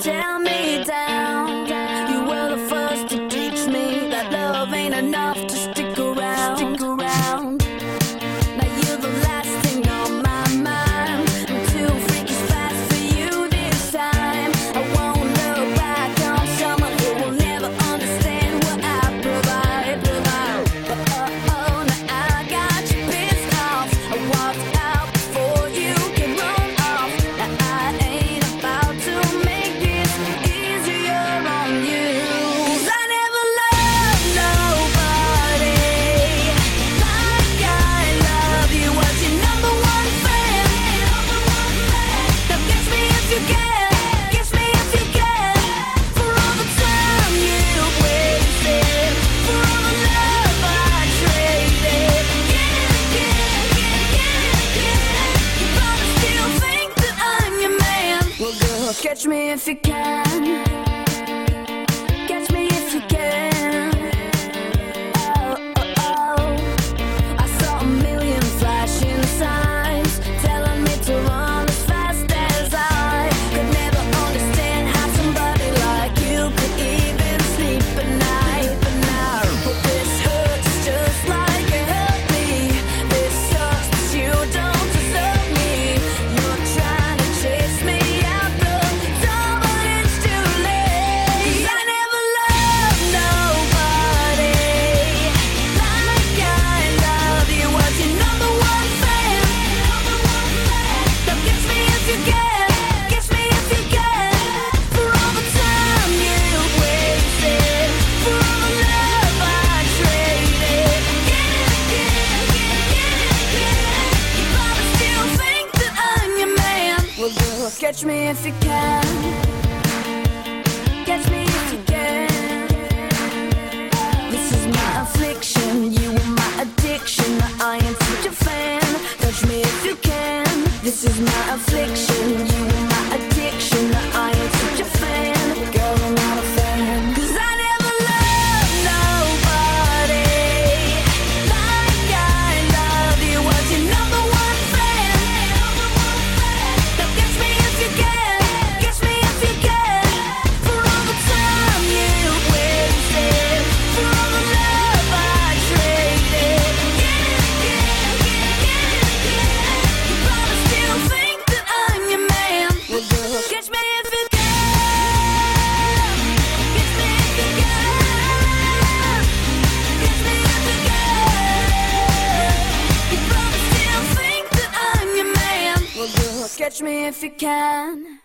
tear me down. You were the first to teach me that love ain't enough to stick around. Now you're the last thing on my mind. I'm too freaky fast for you this time. I won't look back on someone who will never understand what I provide. But now I got you pissed off. I walked out before you could run off. Now I ain't about to make this easier on you. 'Cause I never loved nobody like I love you. Was your number one fan? Now kiss me if you can, kiss me if you can. For all the time you wasted, for all the love I traded. You probably still think that I'm your man. Well, girl, catch me if you can. Catch me if you can. Oh. I saw a million flashing signs telling me to run as fast as I could never understand how somebody like you could even sleep at night. But this hurts just like it hurt me. This sucks, but you don't deserve me. You're trying to chase me out the door, but it's too late. 'Cause I never loved nobody like I love you. Was your number one fan? Now kiss me if you can, kiss me if you can. For all the time you wasted, for all the love I traded. You probably still think that I'm your man. Well, girl, catch me if you can. Catch me if you can. This is my affliction, you are my addiction. I am such a fan. Touch me if you can. This is my affliction, you are my addiction. I am such a fan. Girl, I'm not a fan. 'Cause I never loved nobody like I love you. Was your number one fan? Now kiss me if you can, kiss me if you can. For all the time you wasted, for all the love I traded. You probably still think that I'm your man. Well, girl, catch me if you can. Catch me if you can. Catch me if you can. You probably still think that I'm your man. Well, girl, catch me if you can.